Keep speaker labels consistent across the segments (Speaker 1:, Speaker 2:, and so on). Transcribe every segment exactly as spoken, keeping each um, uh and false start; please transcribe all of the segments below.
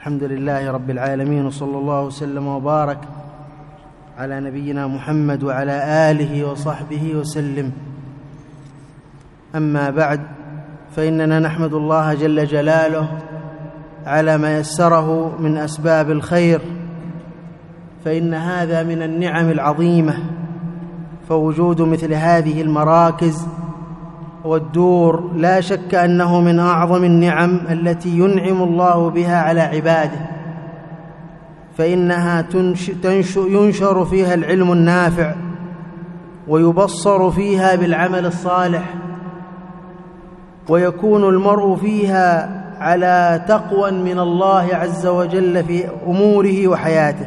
Speaker 1: الحمد لله رب العالمين، وصلى الله وسلم وبارك على نبينا محمد وعلى آله وصحبه وسلم. أما بعد، فإننا نحمد الله جل جلاله على ما يسره من أسباب الخير، فإن هذا من النعم العظيمة. فوجود مثل هذه المراكز والدور لا شك أنه من أعظم النعم التي ينعم الله بها على عباده، فإنها ينشر فيها العلم النافع، ويبصر فيها بالعمل الصالح، ويكون المرء فيها على تقوى من الله عز وجل في أموره وحياته.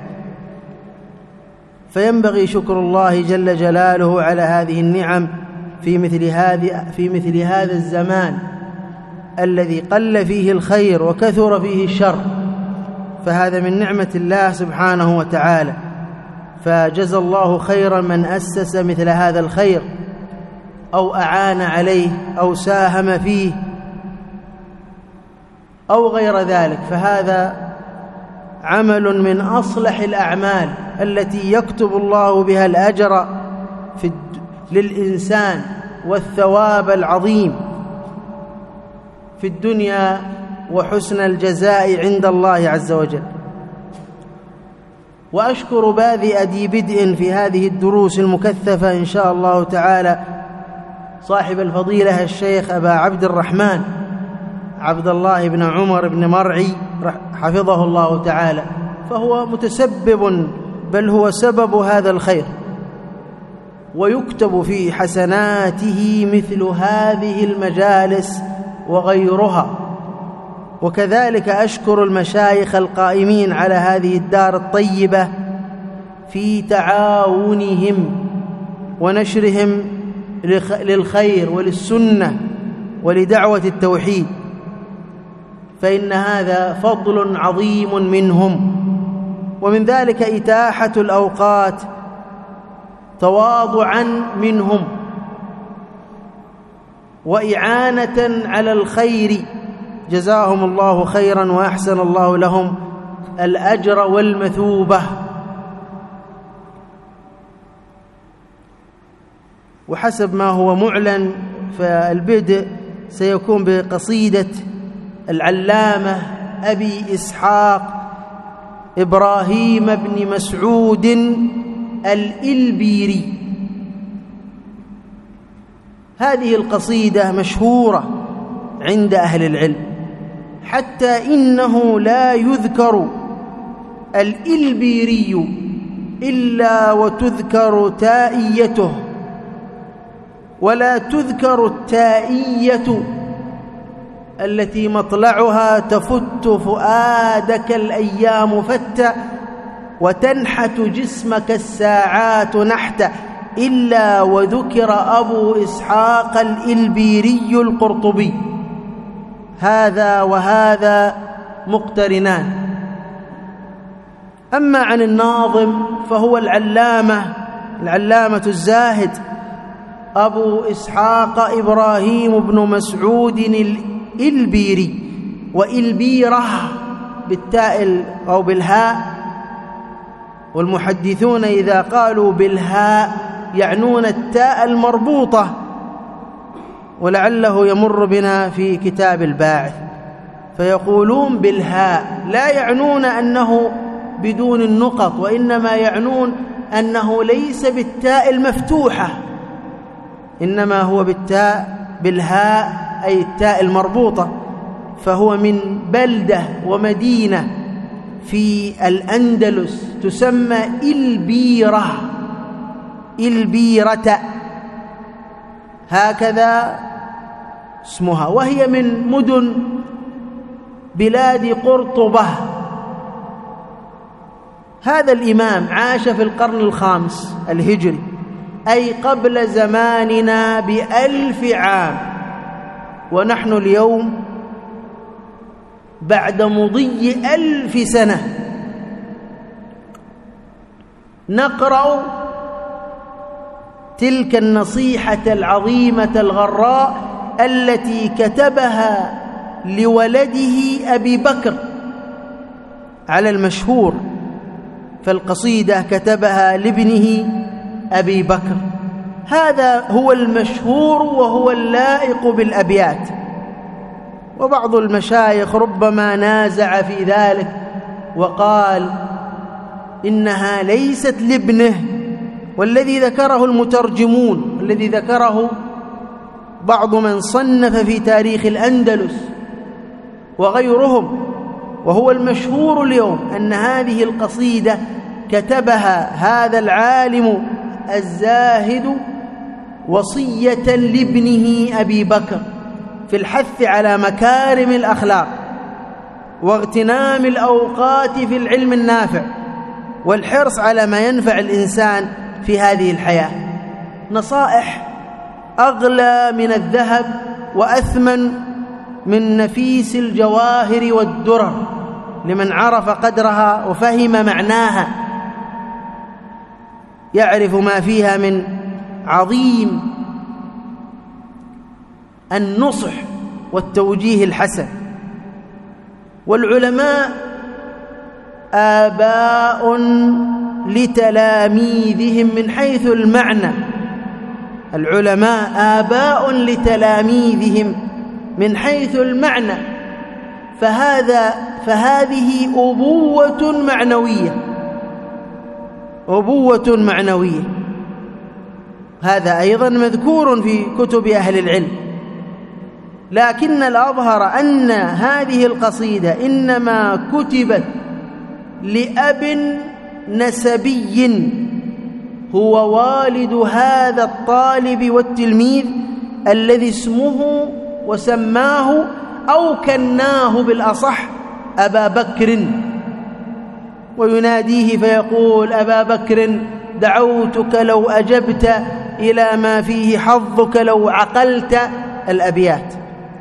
Speaker 1: فينبغي شكر الله جل جلاله على هذه النعم في مثل هذه في مثل هذا الزمان الذي قل فيه الخير وكثر فيه الشر، فهذا من نعمة الله سبحانه وتعالى. فجزى الله خيرا من أسس مثل هذا الخير أو أعان عليه أو ساهم فيه أو غير ذلك، فهذا عمل من أصلح الأعمال التي يكتب الله بها الأجر في للإنسان والثواب العظيم في الدنيا وحسن الجزاء عند الله عز وجل. وأشكر بادئ ذي بدء في هذه الدروس المكثفة إن شاء الله تعالى صاحب الفضيلة الشيخ أبا عبد الرحمن عبد الله بن عمر بن مرعي حفظه الله تعالى، فهو متسبب بل هو سبب هذا الخير، ويكتب في حسناته مثل هذه المجالس وغيرها. وكذلك أشكر المشايخ القائمين على هذه الدار الطيبة في تعاونهم ونشرهم للخير وللسنة ولدعوة التوحيد، فإن هذا فضل عظيم منهم. ومن ذلك إتاحة الأوقات تواضعا منهم وإعانة على الخير، جزاهم الله خيرا وأحسن الله لهم الأجر والمثوبة. وحسب ما هو معلن، فالبدء سيكون بقصيدة العلامة أبي إسحاق إبراهيم بن مسعود الإلبيري. هذه القصيدة مشهورة عند أهل العلم، حتى إنه لا يذكر الإلبيري إلا وتذكر تائيته، ولا تذكر التائية التي مطلعها تفت فؤادك الأيام فتى وتنحت جسمك الساعات نحتا، إلا وذكر أبو إسحاق الإلبيري القرطبي. هذا وهذا مقترنان. أما عن الناظم فهو العلامة العلامة الزاهد أبو إسحاق إبراهيم بن مسعود الإلبيري، وإلبيرة بالتاء أو بالهاء، والمحدثون إذا قالوا بالهاء يعنون التاء المربوطة، ولعله يمر بنا في كتاب الباعث، فيقولون بالهاء، لا يعنون أنه بدون النقط، وإنما يعنون أنه ليس بالتاء المفتوحة، إنما هو بالتاء بالهاء أي التاء المربوطة. فهو من بلدة ومدينة في الأندلس تسمى إلبيرة، إلبيرة هكذا اسمها، وهي من مدن بلاد قرطبة. هذا الإمام عاش في القرن الخامس الهجري، أي قبل زماننا بألف عام، ونحن اليوم بعد مضي ألف سنة نقرأ تلك النصيحة العظيمة الغراء التي كتبها لولده أبي بكر على المشهور، فالقصيدة كتبها لابنه أبي بكر، هذا هو المشهور وهو اللائق بالأبيات. وبعض المشايخ ربما نازع في ذلك وقال إنها ليست لابنه، والذي ذكره المترجمون، الذي ذكره بعض من صنف في تاريخ الأندلس وغيرهم، وهو المشهور اليوم أن هذه القصيدة كتبها هذا العالم الزاهد وصية لابنه أبي بكر في الحث على مكارم الأخلاق واغتنام الأوقات في العلم النافع والحرص على ما ينفع الإنسان في هذه الحياة. نصائح أغلى من الذهب وأثمن من نفيس الجواهر والدرر لمن عرف قدرها وفهم معناها، يعرف ما فيها من عظيم النصح والتوجيه الحسن. والعلماء آباء لتلاميذهم من حيث المعنى، العلماء آباء لتلاميذهم من حيث المعنى، فهذا فهذه أبوة معنوية، أبوة معنوية. هذا أيضا مذكور في كتب أهل العلم، لكن الأظهر أن هذه القصيدة إنما كتبت لأب نسبي هو والد هذا الطالب والتلميذ الذي اسمه وسماه أو كناه بالأصح أبا بكر، ويناديه فيقول أبا بكر دعوتك لو أجبت إلى ما فيه حظك لو عقلت الأبيات.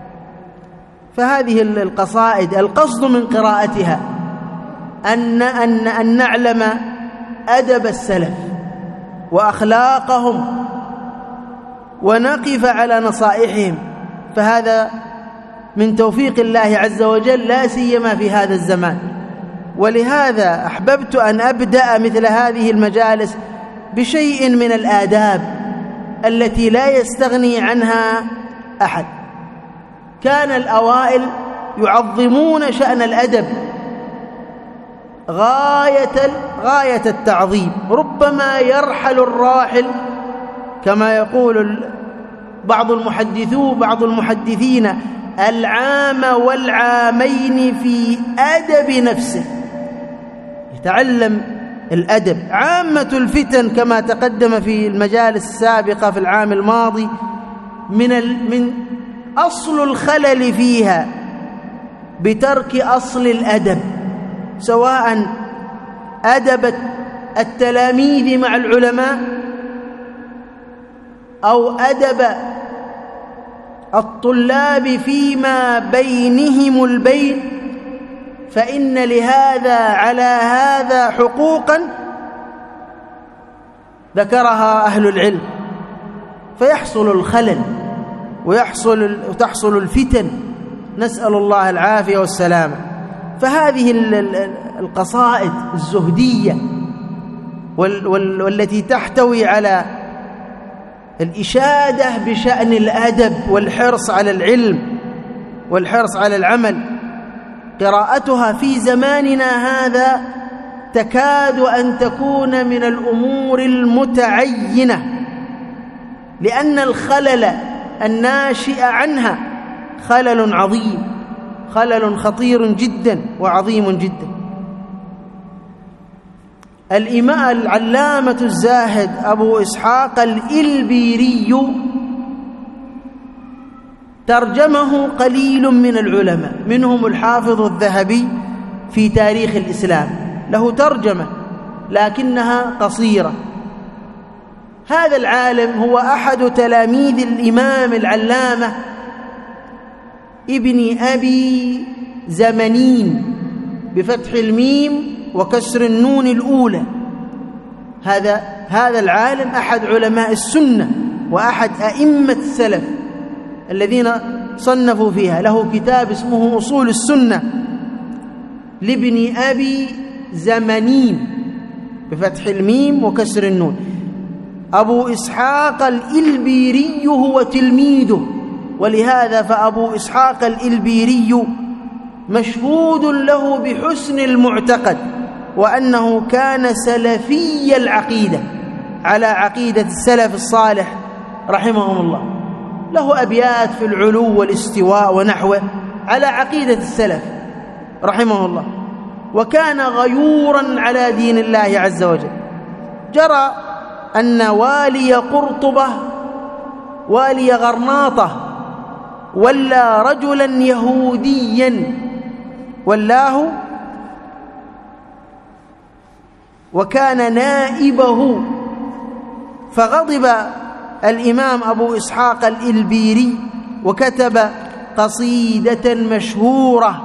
Speaker 1: فهذه القصائد القصد من قراءتها أن, أن, أن نعلم أدب السلف وأخلاقهم ونقف على نصائحهم، فهذا من توفيق الله عز وجل لا سيما في هذا الزمان. ولهذا أحببت أن أبدأ مثل هذه المجالس بشيء من الآداب التي لا يستغني عنها أحد. كان الأوائل يعظمون شأن الأدب غاية غاية التعظيم، ربما يرحل الراحل كما يقول بعض المحدثون بعض المحدثين العام والعامين في أدب نفسه، يتعلم الأدب. عامة الفتن كما تقدم في المجالس السابقة في العام الماضي من من أصل الخلل فيها بترك أصل الأدب، سواء أدب التلاميذ مع العلماء أو أدب الطلاب فيما بينهم البين، فإن لهذا على هذا حقوقا ذكرها أهل العلم، فيحصل الخلل ويحصل وتحصل الفتن، نسأل الله العافية والسلامة. فهذه القصائد الزهدية والتي تحتوي على الإشادة بشأن الأدب والحرص على العلم والحرص على العمل، قراءتها في زماننا هذا تكاد أن تكون من الأمور المتعينة، لأن الخلل الناشئ عنها خلل عظيم، خلل خطير جدا وعظيم جدا. الإمام العلامة الزاهد أبو إسحاق الإلبيري ترجمه قليل من العلماء، منهم الحافظ الذهبي في تاريخ الإسلام، له ترجمة لكنها قصيرة. هذا العالم هو أحد تلاميذ الإمام العلامة ابن أبي زمنين بفتح الميم وكسر النون الأولى. هذا هذا العالم أحد علماء السنة وأحد أئمة السلف الذين صنفوا فيها، له كتاب اسمه أصول السنة. لابن أبي زمنين بفتح الميم وكسر النون. أبو إسحاق الإلبيري هو تلميذه، ولهذا فأبو إسحاق الإلبيري مشهود له بحسن المعتقد، وأنه كان سلفي العقيدة على عقيدة السلف الصالح رحمهم الله. له أبيات في العلو والاستواء ونحوه على عقيدة السلف رحمه الله، وكان غيورا على دين الله عز وجل. جرى أن والي قرطبة والي غرناطة ولى رجلا يهوديا ولاه، وكان نائبه، فغضب الإمام أبو إسحاق الإلبيري وكتب قصيدة مشهورة: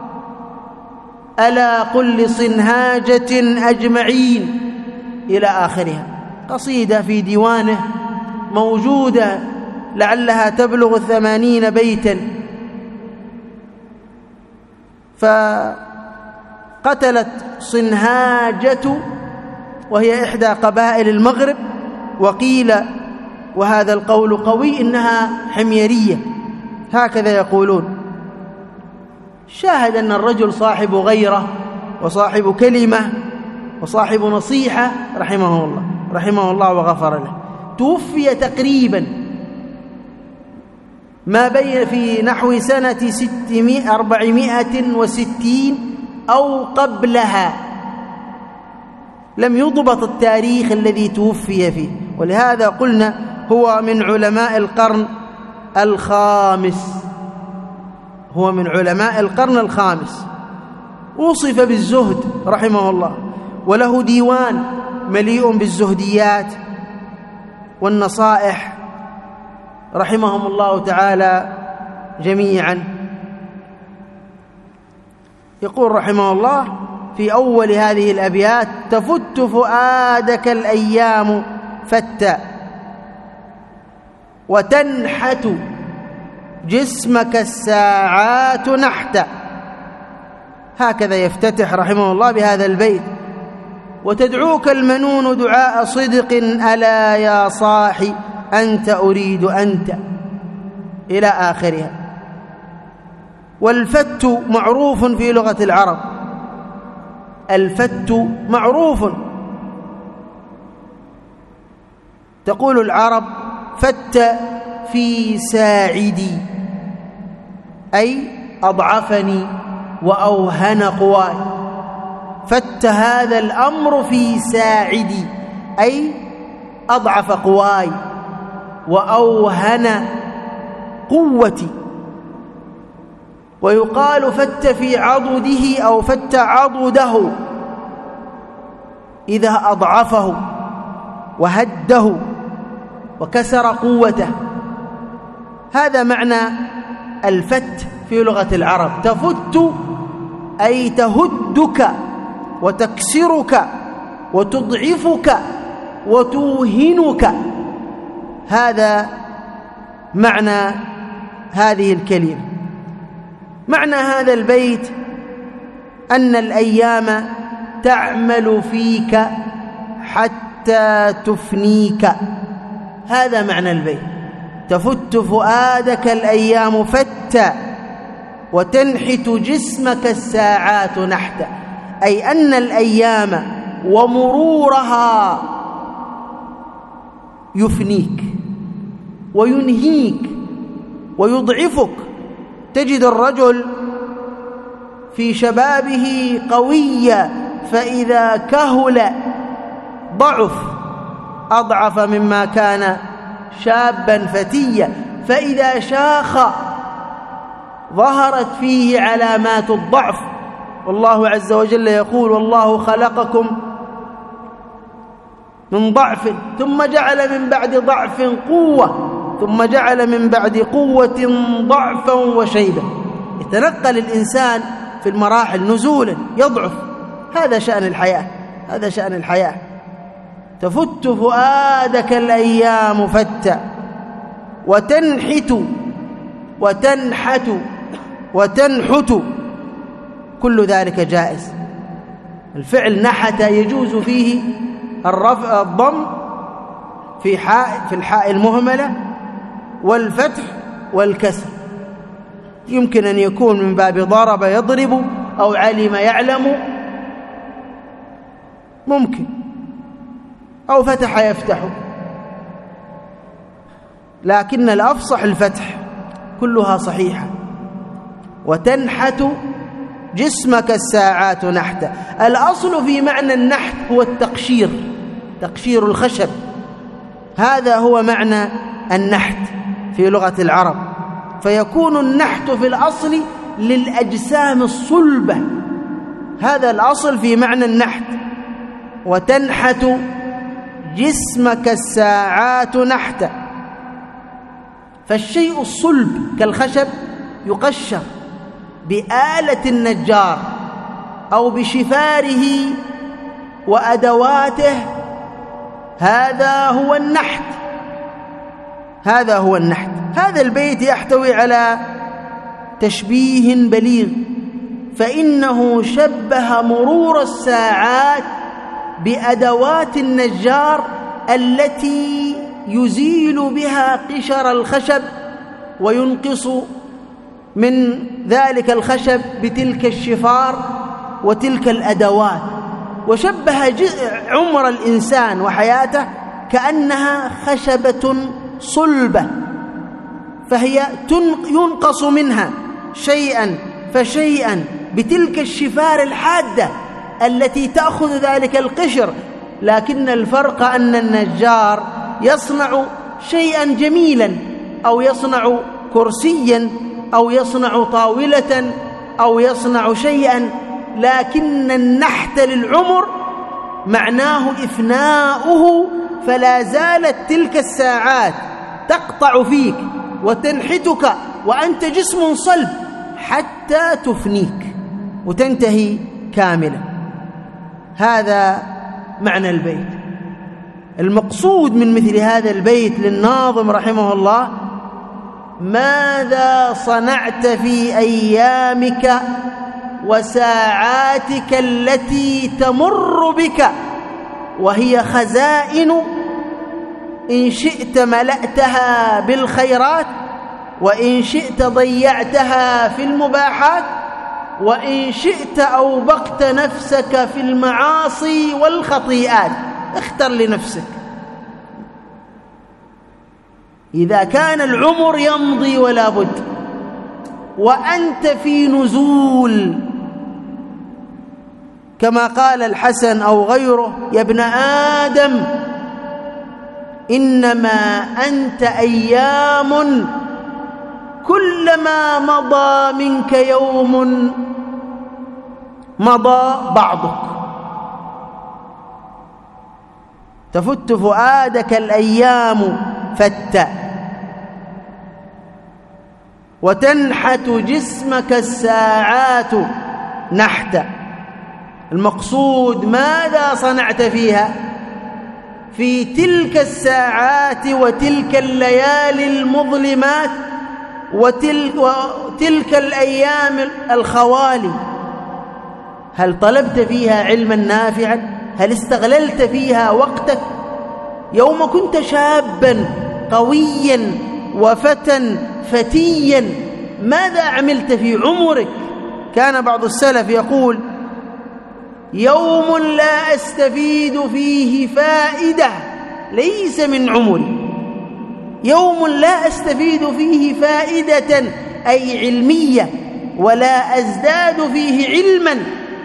Speaker 1: ألا قل لصنهاجة أجمعين، إلى آخرها. قصيدة في ديوانه موجودة لعلها تبلغ ثمانين بيتا. فقتلت صنهاجة وهي إحدى قبائل المغرب، وقيل وهذا القول قوي إنها حميرية، هكذا يقولون. شاهد أن الرجل صاحب غيرة وصاحب كلمة وصاحب نصيحة رحمه الله رحمه الله وغفر له. توفي تقريبا ما بين في نحو سنة أربعمائة وستين أو قبلها، لم يضبط التاريخ الذي توفي فيه، ولهذا قلنا هو من علماء القرن الخامس هو من علماء القرن الخامس. وصف بالزهد رحمه الله، وله ديوان مليء بالزهديات والنصائح رحمهم الله تعالى جميعا. يقول رحمه الله في أول هذه الأبيات: تفت فؤادك الأيام فتى وتنحت جسمك الساعات نحتا. هكذا يفتتح رحمه الله بهذا البيت: وتدعوك المنون دعاء صدق، ألا يا صاحي أنت أريد أنت، إلى آخرها. والفت معروف في لغة العرب، الفت معروف. تقول العرب: فت في ساعدي، أي أضعفني وأوهن قواي. فت هذا الأمر في ساعدي، أي أضعف قواي وأوهن قوتي. ويقال فت في عضده أو فت عضده إذا أضعفه وهده وكسر قوته. هذا معنى الفت في لغة العرب. تفت أي تهدك وتكسرك وتضعفك وتوهنك، هذا معنى هذه الكلمة. معنى هذا البيت أن الأيام تعمل فيك حتى تفنيك، هذا معنى البيت. تفت فؤادك الأيام فتى وتنحت جسمك الساعات نحتا، أي أن الأيام ومرورها يفنيك وينهيك ويضعفك. تجد الرجل في شبابه قويا، فإذا كهل ضعف، أضعف مما كان شابا فتيا. فإذا شاخ ظهرت فيه علامات الضعف. والله عز وجل يقول: والله خلقكم من ضعف ثم جعل من بعد ضعف قوة ثم جعل من بعد قوة ضعفا وشيبة. يتنقل الإنسان في المراحل نزولا، يضعف. هذا شأن الحياة، هذا شأن الحياة. تفت فؤادك الأيام فتى وتنحت وتنحت وتنحت، كل ذلك جائز. الفعل نحت يجوز فيه الرفع الضم في حاء في الحاء المهملة والفتح والكسر، يمكن أن يكون من باب ضرب يضرب أو علم يعلم، ممكن، أو فتح يفتح، لكن الأفصح الفتح، كلها صحيحة. وتنحت جسمك الساعات نحتا. الأصل في معنى النحت هو التقشير، تقشير الخشب، هذا هو معنى النحت في لغة العرب. فيكون النحت في الأصل للأجسام الصلبة، هذا الأصل في معنى النحت. وتنحت جسمك الساعات نحتا. فالشيء الصلب كالخشب يقشر بآلة النجار أو بشفاره وأدواته، هذا هو النحت، هذا هو النحت. هذا البيت يحتوي على تشبيه بليغ، فإنه شبه مرور الساعات بأدوات النجار التي يزيل بها قشر الخشب وينقص من ذلك الخشب بتلك الشفار وتلك الأدوات. وشبه عمر الإنسان وحياته كأنها خشبة صلبة، فهي ينقص منها شيئا فشيئا بتلك الشفار الحادة التي تأخذ ذلك القشر. لكن الفرق أن النجار يصنع شيئا جميلا، أو يصنع كرسيا، أو يصنع طاولة، أو يصنع شيئا، لكن النحت للعمر معناه إفناؤه، فلا زالت تلك الساعات تقطع فيك وتنحتك وأنت جسم صلب حتى تفنيك وتنتهي كاملا. هذا معنى البيت. المقصود من مثل هذا البيت للناظم رحمه الله: ماذا صنعت في أيامك وساعاتك التي تمر بك وهي خزائن، إن شئت ملأتها بالخيرات، وإن شئت ضيعتها في المباحات، وإن شئت أوبقت نفسك في المعاصي والخطيئات. اختر لنفسك. إذا كان العمر يمضي ولا بد وأنت في نزول، كما قال الحسن أو غيره: يا ابن آدم إنما أنت أيام، كلما مضى منك يوم مضى بعضك. تفت فؤادك الأيام فتى، وتنحت جسمك الساعات نحتا. المقصود ماذا صنعت فيها في تلك الساعات وتلك الليالي المظلمات وتلك, وتلك الأيام الخوالي. هل طلبت فيها علما نافعا؟ هل استغللت فيها وقتك؟ يوم كنت شابا قويا وفتى فتيا، ماذا عملت في عمرك؟ كان بعض السلف يقول: يوم لا أستفيد فيه فائدة ليس من عمري. يوم لا أستفيد فيه فائدة أي علمية، ولا أزداد فيه علما،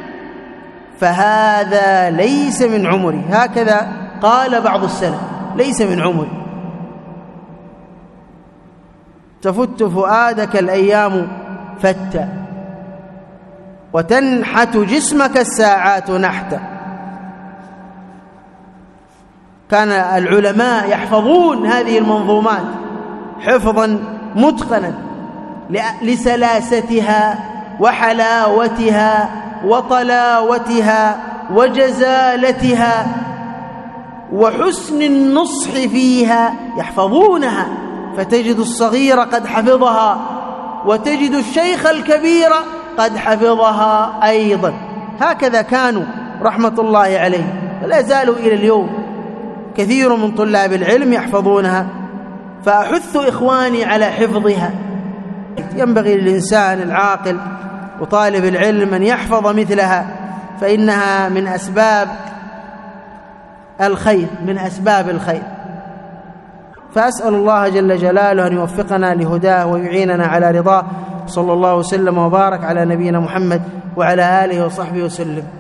Speaker 1: فهذا ليس من عمري. هكذا قال بعض السلف: ليس من عمري. تفت فؤادك الأيام فتى، وتنحت جسمك الساعات نحتا. كان العلماء يحفظون هذه المنظومات حفظا متقنا لسلاستها وحلاوتها وطلاوتها وجزالتها وحسن النصح فيها، يحفظونها. فتجد الصغير قد حفظها، وتجد الشيخ الكبير قد حفظها أيضا. هكذا كانوا رحمة الله عليه، ولا زالوا إلى اليوم كثير من طلاب العلم يحفظونها، فأحث إخواني على حفظها. ينبغي للإنسان العاقل وطالب العلم أن يحفظ مثلها، فإنها من أسباب الخير من أسباب الخير. فأسأل الله جل جلاله أن يوفقنا لهداه ويعيننا على رضاه. صلى الله وسلم وبارك على نبينا محمد وعلى آله وصحبه وسلم.